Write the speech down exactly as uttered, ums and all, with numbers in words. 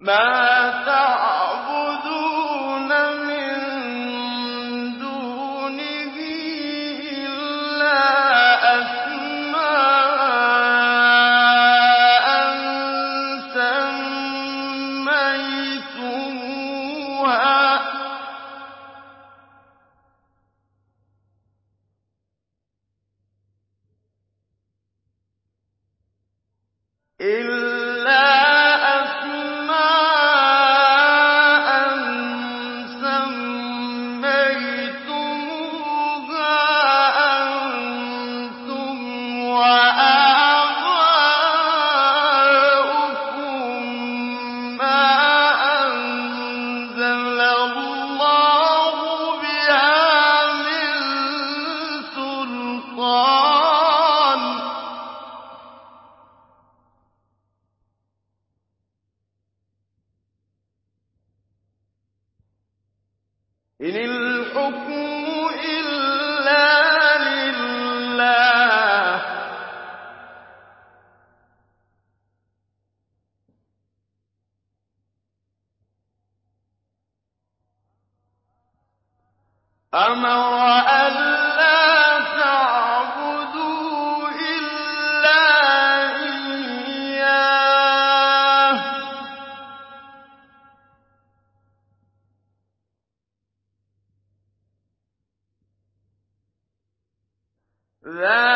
مَا تَعْبُدُونَ مِن دُونِهِ إِلَّا أَسْمَاءً سَمَّيْتُمُوهَا أَنتُمْ وَآبَاؤُكُم مَّا أَنزَلَ اللَّهُ بِهَا مِن سُلْطَانٍ ۚ إِنِ الْحُكْمُ إِلَّا لِلَّهِ ۖ أَمَرَ أَلَّا تَعْبُدُوا إِلَّا إِيَّاهُ ۚ ذَٰلِكَ